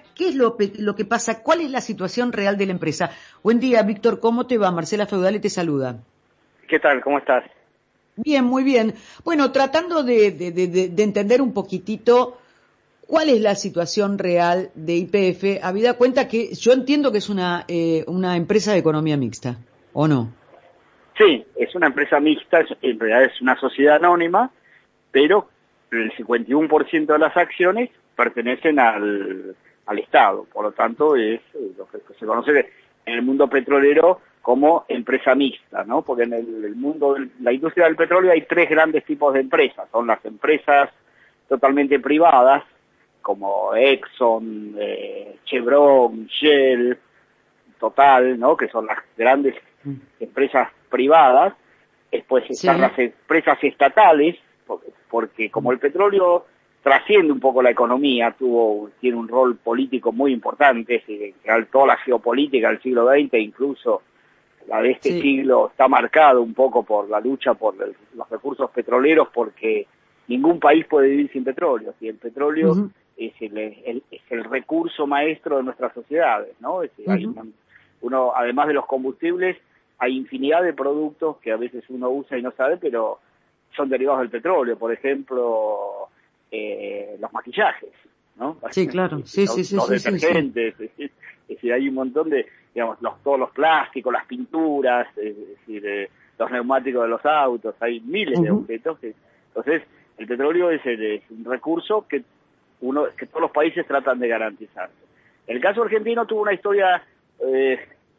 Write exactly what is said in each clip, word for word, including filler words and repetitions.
¿qué es lo, lo que pasa? ¿Cuál es la situación real de la empresa? Buen día, Víctor, ¿cómo te va? Marcela Feudale te saluda. ¿Qué tal? ¿Cómo estás? Bien, muy bien. Bueno, tratando de, de, de, de entender un poquitito cuál es la situación real de Y P F, habida cuenta que yo entiendo que es una, eh, una empresa de economía mixta, ¿o no? Sí, es una empresa mixta, es, en realidad es una sociedad anónima, pero el cincuenta y uno por ciento de las acciones pertenecen al, al Estado, por lo tanto es eh, lo que se conoce en el mundo petrolero como empresa mixta, ¿no? Porque en el, el mundo de la industria del petróleo hay tres grandes tipos de empresas, son las empresas totalmente privadas, como Exxon, eh, Chevron, Shell, Total, ¿no? Que son las grandes empresas privadas. Después están Sí. las empresas estatales, porque, porque como el petróleo trasciende un poco la economía, tuvo tiene un rol político muy importante, es decir, toda la geopolítica del siglo veinte, incluso la de este Sí. siglo, está marcado un poco por la lucha por el, los recursos petroleros, porque ningún país puede vivir sin petróleo, y el petróleo Uh-huh. es el, el, es el recurso maestro de nuestras sociedades, ¿no? Es decir, hay Uh-huh. una, uno, además de los combustibles, hay infinidad de productos que a veces uno usa y no sabe, pero son derivados del petróleo. Por ejemplo, eh, los maquillajes, ¿no? Sí, claro. Sí, sí, los, sí, los sí, sí, sí. detergentes, es decir, es decir, hay un montón de, digamos, los, todos los plásticos, las pinturas, es decir, eh, los neumáticos de los autos, hay miles de Uh-huh. objetos. Que, entonces, el petróleo es, el, es un recurso que uno que todos los países tratan de garantizar. El caso argentino tuvo una historia eh,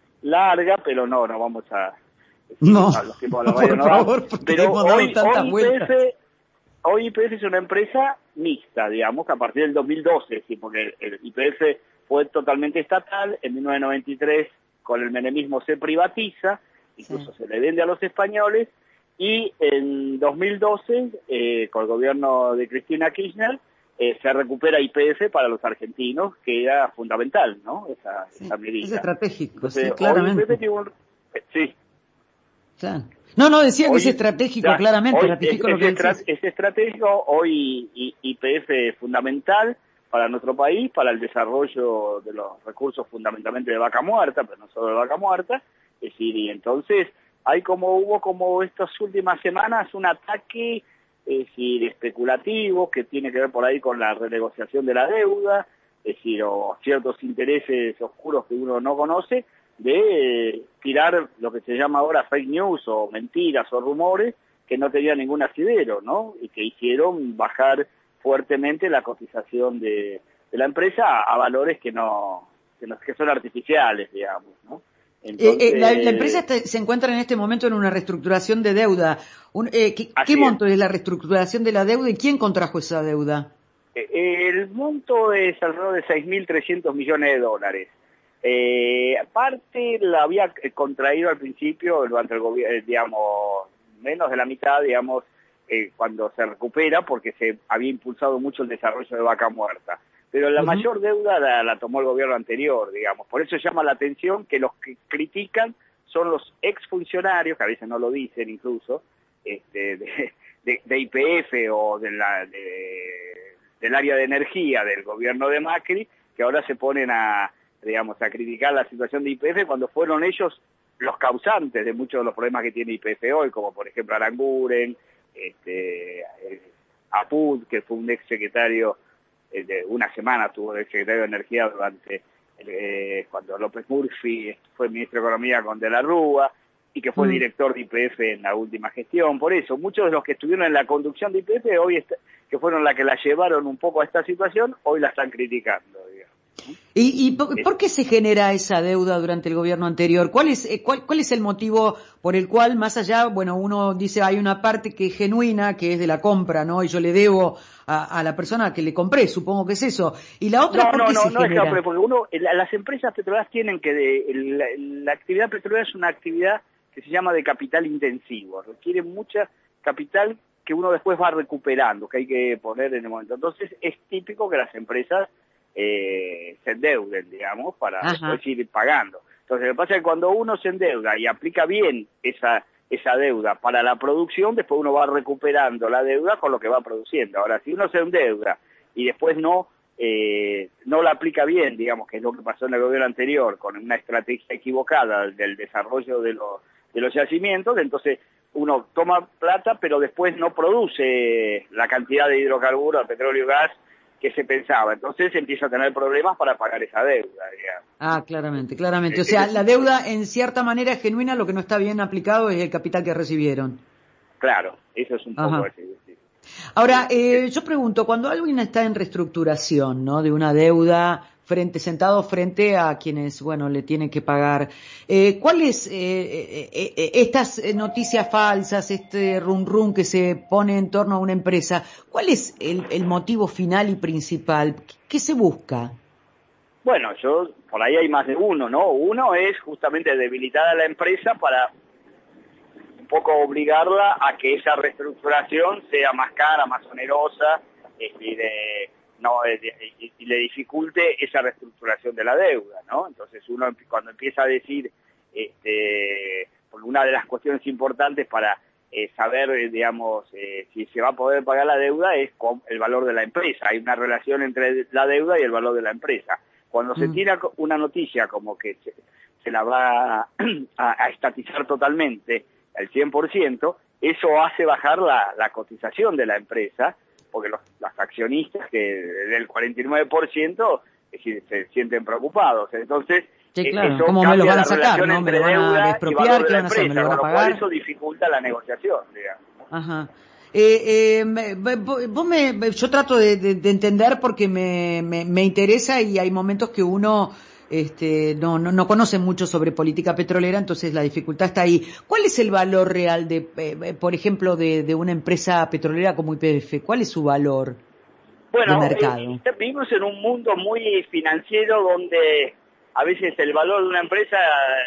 larga, pero no, no vamos a... No, a los tiempos de la radio por no dan, favor, porque pero hemos dado hoy, tantas hoy vueltas. YPF, hoy YPF es una empresa mixta, digamos, a partir del dos mil doce, sí, porque el Y P F fue totalmente estatal, en mil novecientos noventa y tres con el menemismo se privatiza, incluso Sí. se le vende a los españoles, y en dos mil doce, eh, con el gobierno de Cristina Kirchner, eh, se recupera Y P F para los argentinos, que era fundamental, ¿no? Esa, Sí, esa es medida. estratégico, Entonces, sí, hoy YPF claramente. tiene un... Sí, Claro. No, no, decía que es hoy estratégico, ya, claramente, hoy es, ratifico lo es, que estra- decís. es estratégico, hoy Y- YPF es fundamental para nuestro país, para el desarrollo de los recursos fundamentalmente de vaca muerta, pero no solo de vaca muerta, es decir, y entonces hay como hubo como estas últimas semanas un ataque, es decir, especulativo, que tiene que ver por ahí con la renegociación de la deuda, es decir, o ciertos intereses oscuros que uno no conoce, de eh, tirar lo que se llama ahora fake news o mentiras o rumores que no tenían ningún asidero, ¿no? Y que hicieron bajar fuertemente la cotización de, de la empresa a, a valores que no, que no que son artificiales, digamos, ¿no? Eh, eh, la, la empresa Entonces, está- se encuentra en este momento en una reestructuración de deuda. Un- eh, ¿qué, qué así es. monto es la reestructuración de la deuda y quién contrajo esa deuda? Eh, El monto es alrededor de seis mil trescientos millones de dólares. Eh, aparte, la había contraído al principio durante el gobierno, digamos, menos de la mitad, digamos, eh, cuando se recupera, porque se había impulsado mucho el desarrollo de vaca muerta. Pero la Ujú. mayor deuda la, la tomó el gobierno anterior, digamos. Por eso llama la atención que los que critican son los exfuncionarios, que a veces no lo dicen incluso, este, de, de, de Y P F o de la, de, del área de energía del gobierno de Macri, que ahora se ponen a, digamos, a criticar la situación de Y P F cuando fueron ellos los causantes de muchos de los problemas que tiene Y P F hoy, como por ejemplo Aranguren, este, eh, Apud, que fue un ex secretario, eh, de una semana tuvo el secretario de Energía durante, eh, cuando López Murphy fue ministro de Economía con De la Rúa, y que fue Mm. director de Y P F en la última gestión. Por eso, muchos de los que estuvieron en la conducción de Y P F, hoy está, que fueron las que la llevaron un poco a esta situación, hoy la están criticando, digamos. ¿Y, y por, Es, por qué se genera esa deuda durante el gobierno anterior? ¿Cuál es, eh, cuál, cuál es el motivo por el cual, más allá, bueno, uno dice hay una parte que es genuina, que es de la compra, ¿no? Y yo le debo a, a la persona que le compré, supongo que es eso. Y la otra, no, ¿por no, qué no, se no es que genera? porque uno, la, las empresas petroleras tienen que, de, la, la actividad petrolera es una actividad que se llama de capital intensivo, requiere mucha capital que uno después va recuperando, que hay que poner en el momento. Entonces es típico que las empresas eh, se endeuden, digamos, para Ajá. después ir pagando. Entonces lo que pasa es que cuando uno se endeuda y aplica bien esa esa deuda para la producción, después uno va recuperando la deuda con lo que va produciendo. Ahora, si uno se endeuda y después no eh, no la aplica bien, digamos, que es lo que pasó en el gobierno anterior, con una estrategia equivocada del desarrollo de los, de los yacimientos, entonces uno toma plata, pero después no produce la cantidad de hidrocarburos, de petróleo y gas que se pensaba. Entonces empieza a tener problemas para pagar esa deuda, digamos. Ah, claramente, claramente. O sea, la deuda en cierta manera es genuina, lo que no está bien aplicado es el capital que recibieron. Claro, eso es un poco Ajá. así. Sí. Ahora, eh, yo pregunto, cuando alguien está en reestructuración, ¿no? De una deuda frente, sentado frente a quienes, bueno, le tienen que pagar, eh, ¿cuáles, eh, eh, eh, estas noticias falsas, este rum rum que se pone en torno a una empresa, cuál es el, el motivo final y principal? ¿Qué, qué se busca? Bueno, yo, por ahí hay más de uno, ¿no? Uno es justamente debilitar a la empresa para un poco obligarla a que esa reestructuración sea más cara, más onerosa, eh, y, de, no, de, y, y le dificulte esa reestructuración de la deuda, ¿no? Entonces uno cuando empieza a decir, este, porque una de las cuestiones importantes para eh, saber, eh, digamos, eh, si se va a poder pagar la deuda es con el valor de la empresa. Hay una relación entre la deuda y el valor de la empresa. Cuando se tira una noticia como que se, se la va a, a estatizar totalmente, el cien por ciento, eso hace bajar la, la cotización de la empresa, porque los, los accionistas que del cuarenta y nueve por ciento es decir, se sienten preocupados. Entonces, sí, claro. eso ¿Cómo cambia me lo van la a sacar, relación no? ¿Me entre lo van a deuda y expropiar? valor de ¿Qué la van a hacer? ¿Me empresa, lo van con a lo cual pagar? eso dificulta la negociación, digamos. Ajá. Eh, eh, vos me, yo trato de, de, de entender porque me, me, me interesa y hay momentos que uno este, no, no, no conoce mucho sobre política petrolera, entonces la dificultad está ahí. ¿Cuál es el valor real de, eh, por ejemplo, de, de una empresa petrolera como Y P F? ¿Cuál es su valor de Bueno, mercado? eh, vivimos en un mundo muy financiero donde a veces el valor de una empresa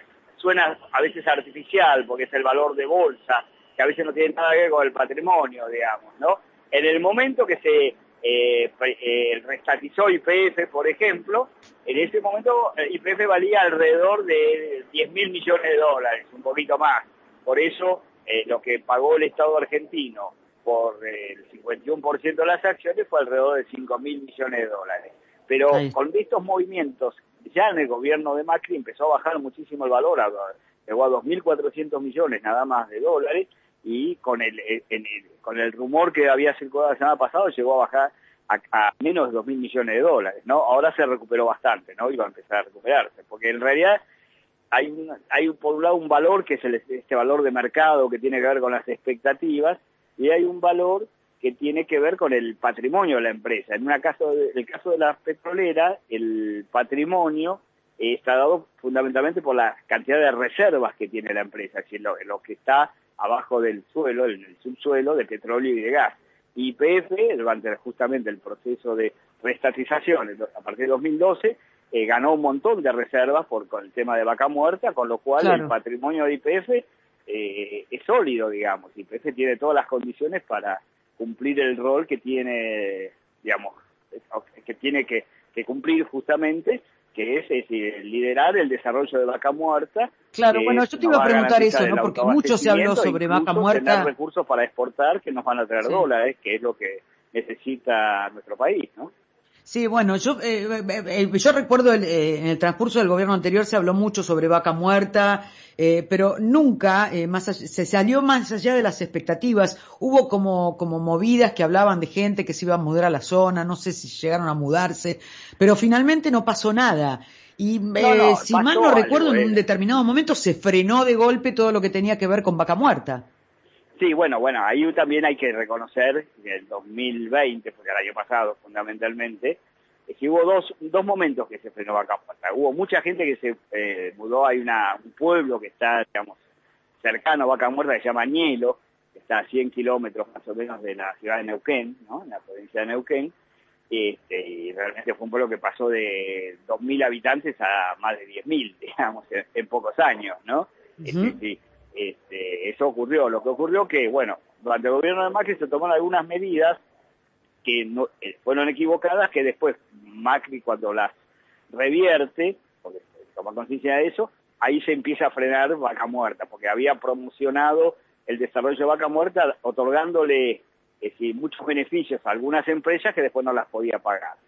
suena a veces artificial, porque es el valor de bolsa, que a veces no tiene nada que ver con el patrimonio, digamos, ¿no? En el momento que se eh, eh, restatizó Y P F, por ejemplo, en ese momento eh, Y P F valía alrededor de diez mil millones de dólares, un poquito más. Por eso, eh, lo que pagó el Estado argentino por el cincuenta y uno por ciento de las acciones fue alrededor de cinco mil millones de dólares. Pero Ahí. con estos movimientos, ya en el gobierno de Macri empezó a bajar muchísimo el valor, a, llegó a dos mil cuatrocientos millones nada más de dólares, y con el, en el, con el rumor que había circulado la semana pasada llegó a bajar a, a menos de dos mil millones de dólares, ¿no? Ahora se recuperó bastante, ¿no? Y va a empezar a recuperarse, porque en realidad hay, un, hay por un lado un valor que es el, este valor de mercado que tiene que ver con las expectativas, y hay un valor que tiene que ver con el patrimonio de la empresa. En una caso de, el caso de la petrolera, el patrimonio eh, está dado fundamentalmente por la cantidad de reservas que tiene la empresa, es decir, lo, lo que está abajo del suelo, en el subsuelo de petróleo y de gas. Y P F, durante justamente el proceso de reestatización a partir de dos mil doce, eh, ganó un montón de reservas por con el tema de Vaca Muerta, con lo cual claro, el patrimonio de Y P F eh, es sólido, digamos. Y Y P F tiene todas las condiciones para cumplir el rol que tiene, digamos, que tiene que, que cumplir justamente, que es, es decir, liderar el desarrollo de Vaca Muerta. Claro, bueno, yo te iba a preguntar eso, ¿no? Porque mucho se habló sobre Vaca Muerta. Tener recursos para exportar que nos van a traer sí. dólares, que es lo que necesita nuestro país, ¿no? Sí, bueno, yo eh, eh, yo recuerdo el, eh, en el transcurso del gobierno anterior se habló mucho sobre Vaca Muerta, eh, pero nunca eh, más allá, se salió más allá de las expectativas. Hubo como como movidas que hablaban de gente que se iba a mudar a la zona, no sé si llegaron a mudarse, pero finalmente no pasó nada. Y eh, no, no, si mal no recuerdo, algo, en un determinado momento se frenó de golpe todo lo que tenía que ver con Vaca Muerta. Sí, bueno, bueno, ahí también hay que reconocer que el dos mil veinte, porque el año pasado fundamentalmente, es que hubo dos dos momentos que se frenó Vaca Muerta. Hubo mucha gente que se eh, mudó, hay una, un pueblo que está, digamos, cercano a Vaca Muerta que se llama Ñelo, que está a cien kilómetros más o menos de la ciudad de Neuquén, ¿no? En la provincia de Neuquén, este, y realmente fue un pueblo que pasó de dos mil habitantes a más de diez mil, digamos, en, en pocos años, ¿no? Uh-huh. Este, sí. Este, eso ocurrió. Lo que ocurrió que, bueno, durante el gobierno de Macri se tomaron algunas medidas que no, eh, fueron equivocadas, que después Macri cuando las revierte, porque toma conciencia de eso, ahí se empieza a frenar Vaca Muerta, porque había promocionado el desarrollo de Vaca Muerta otorgándole eh, sí, muchos beneficios a algunas empresas que después no las podía pagar.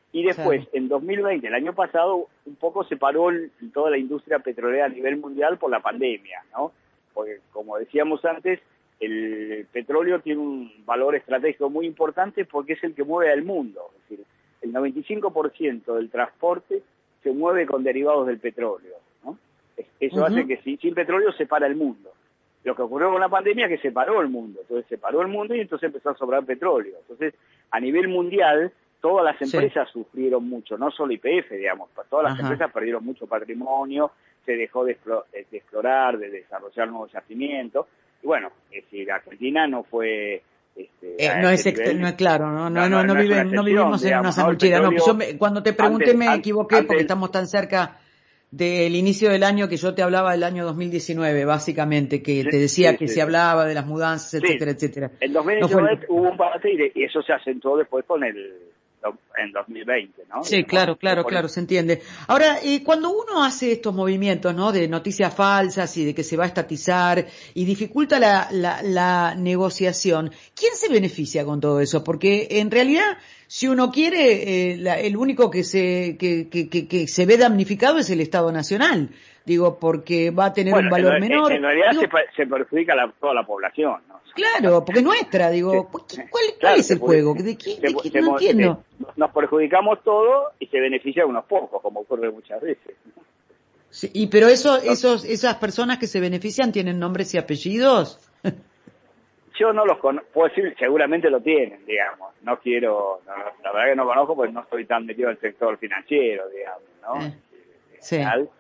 Y después, Claro. en dos mil veinte, el año pasado, un poco se paró el- toda la industria petrolera a nivel mundial por la pandemia, ¿no? Porque, como decíamos antes, el petróleo tiene un valor estratégico muy importante porque es el que mueve al mundo. Es decir, el noventa y cinco por ciento del transporte se mueve con derivados del petróleo, ¿no? Es- Eso Uh-huh. hace que si- sin petróleo se para el mundo. Lo que ocurrió con la pandemia es que se paró el mundo. Entonces se paró el mundo y entonces empezó a sobrar petróleo. Entonces, a nivel mundial, todas las empresas sí. sufrieron mucho, no solo Y P F, digamos, todas las Ajá. empresas perdieron mucho patrimonio, se dejó de, de explorar, de desarrollar nuevos yacimientos. Y bueno, es decir, Argentina no fue... Este, eh, no, es nivel, no es claro, no, no, no, no, no, no, vive, no vivimos en una sanguchera. No, yo me, cuando te pregunté antes, me equivoqué antes, porque estamos tan cerca del inicio del año que yo te hablaba del año dos mil diecinueve, básicamente, que sí, te decía sí, que sí, se sí. hablaba de las mudanzas, etcétera, sí. etcétera. En dos mil diecinueve no fue... hubo un parate y, de, y eso se acentuó después con el... en dos mil veinte, ¿no? Sí, Digamos, claro, claro, claro, se entiende. Ahora, eh, cuando uno hace estos movimientos, ¿no? De noticias falsas y de que se va a estatizar y dificulta la, la, la negociación, ¿quién se beneficia con todo eso? Porque en realidad, si uno quiere, eh, la, el único que se, que, que, que, que se ve damnificado es el Estado Nacional. Digo, porque va a tener bueno, un valor en, menor. En realidad digo, se, se perjudica a la, toda la población, ¿no? Claro, porque es nuestra, digo, ¿cuál, cuál claro, es el puede, juego? ¿De qué, de qué? No entiendo. Se, nos perjudicamos todo y se beneficia a unos pocos, como ocurre muchas veces. Sí, y pero eso, esos, esas personas que se benefician tienen nombres y apellidos. Yo no los conozco, puedo decir, seguramente lo tienen, digamos. No quiero, no, la verdad que no conozco porque no estoy tan metido en el sector financiero, digamos, ¿no? Eh, sí.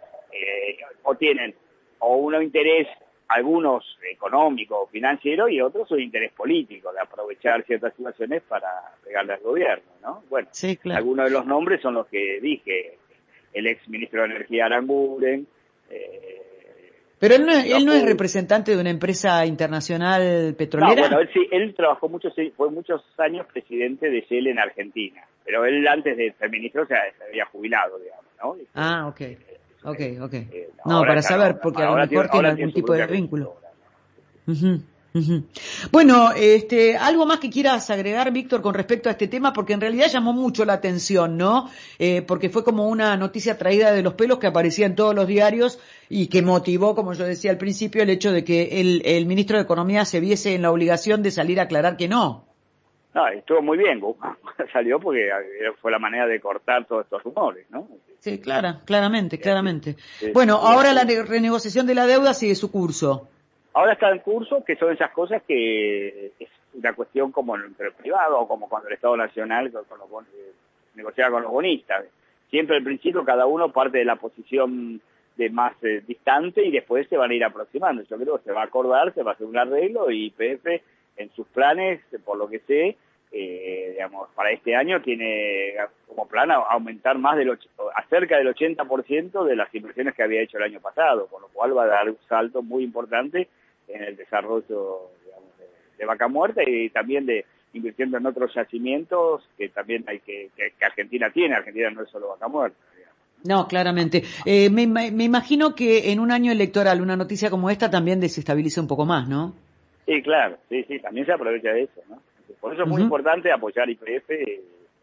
Eh, o tienen o un interés, algunos económico o financiero, y otros un interés político, de aprovechar ciertas situaciones para pegarle al gobierno, ¿no? Bueno, sí, claro. Algunos de los nombres son los que dije, el ex ministro de Energía Aranguren. Eh, Pero él no, es, no él no es representante de una empresa internacional petrolera. No, bueno, él sí, él trabajó muchos, fue muchos años presidente de Shell en Argentina, pero él antes de ser ministro se había jubilado, digamos, ¿no? Ah, ok. Ok, ok. Eh, no, para saber, no, porque a lo mejor tiene, tiene algún tipo de vínculo. Uh-huh, uh-huh. Bueno, este, algo más que quieras agregar, Víctor, con respecto a este tema, porque en realidad llamó mucho la atención, ¿no? Eh, porque fue como una noticia traída de los pelos que aparecía en todos los diarios y que motivó, como yo decía al principio, el hecho de que el, el ministro de Economía se viese en la obligación de salir a aclarar que no. No, estuvo muy bien, salió porque fue la manera de cortar todos estos rumores, ¿no? Sí, clara, claramente, claramente. Sí, sí, bueno, sí, ahora sí. La renegociación de la deuda sigue su curso. Ahora está en curso, que son esas cosas que es una cuestión como entre el privado o como cuando el Estado Nacional con, con los, eh, negociaba con los bonistas. Siempre al principio cada uno parte de la posición de más eh, distante y después se van a ir aproximando. Yo creo que se va a acordar, se va a hacer un arreglo y Y P F en sus planes, por lo que sé, eh, digamos, para este año tiene como plan aumentar más del ocho, a cerca del ochenta por ciento de las inversiones que había hecho el año pasado, con lo cual va a dar un salto muy importante en el desarrollo, digamos, de, de Vaca Muerta y también de invirtiendo en otros yacimientos que también hay que, que, que Argentina tiene. Argentina no es solo Vaca Muerta. No, claramente. Eh, me, me imagino que en un año electoral una noticia como esta también desestabiliza un poco más, ¿no? Sí, claro, sí, sí, también se aprovecha de eso, ¿no? Por eso es muy uh-huh. importante apoyar Y P F y,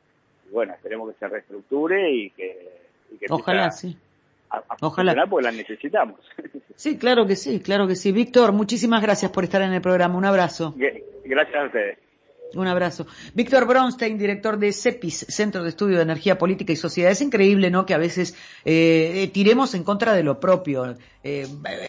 y bueno, esperemos que se reestructure y que... Y que Ojalá, sí. A, a Ojalá. Porque la necesitamos. Sí, claro que sí, claro que sí. Víctor, muchísimas gracias por estar en el programa. Un abrazo. Gracias a ustedes. Un abrazo. Víctor Bronstein, director de CEPIS, Centro de Estudio de Energía Política y Sociedad. Es increíble, ¿no?, que a veces eh, tiremos en contra de lo propio. Eh,